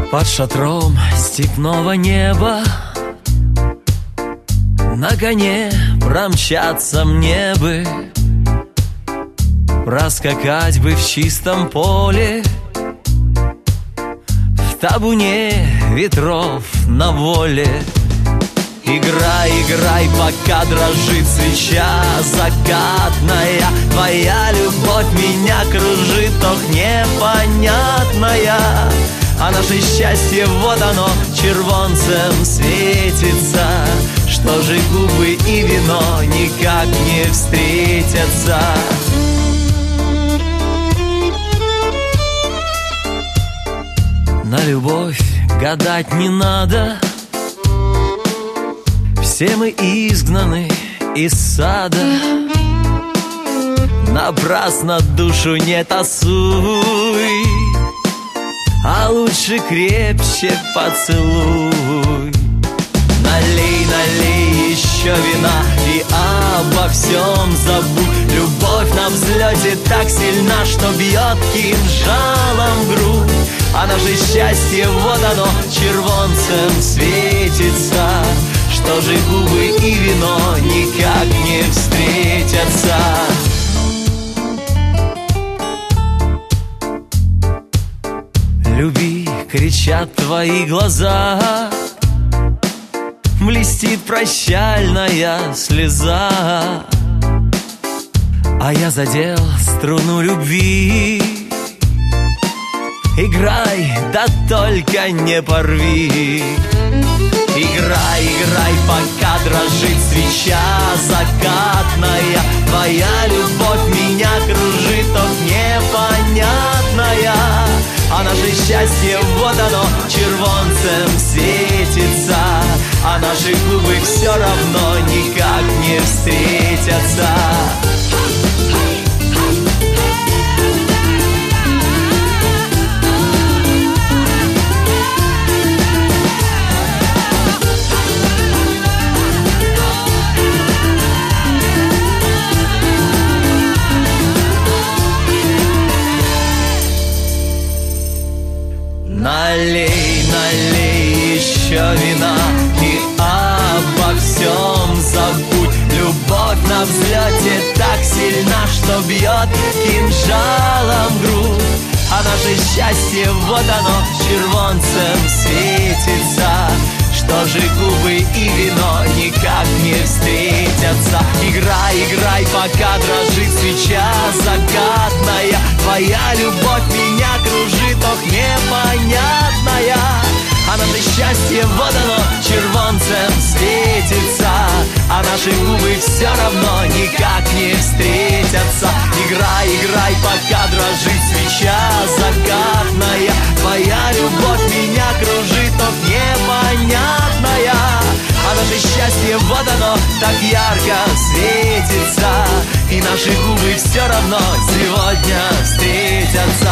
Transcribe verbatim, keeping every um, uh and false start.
Под шатром степного неба на коне промчаться мне бы, проскакать бы в чистом поле, в табуне ветров на воле. Играй, играй, пока дрожит свеча закатная. Твоя любовь меня кружит, ох, непонятная. А наше счастье, вот оно, червонцем светится. Что же губы и вино никак не встретятся? На любовь гадать не надо, все мы изгнаны из сада. Напрасно душу не тасуй, а лучше крепче поцелуй. Налей, налей еще вина и обо всем забудь. Любовь на взлете так сильна, что бьет кинжалом в грудь. А наше счастье, вот оно, червонцем светится. Что же губы и вино никак не встретятся? Люби, кричат твои глаза, блестит прощальная слеза. А я задел струну любви. Играй, да только не порви. Играй, играй, пока дрожит свеча закатная. Твоя любовь меня кружит, ох, непонятная. А наше счастье, вот оно, червонцем светится. А наши губы все равно никак не встретятся. Налей, налей еще вина и обо всем забудь. Любовь на взлете так сильна, что бьет кинжалом в грудь. А наше счастье, вот оно, червонцем светится. Что же губы и вино никак не встретятся? Играй, играй, пока дрожит свеча закатная. Твоя любовь меня кружит, ох, непонятная. А наше счастье, вот оно, червонцем светится. А наши губы все равно никак не встретятся. Играй, играй, пока дрожит свеча закатная. Твоя любовь меня кружит, ох, непонятная. А наше счастье, вот оно, так ярко светится. И наши губы все равно сегодня встретятся.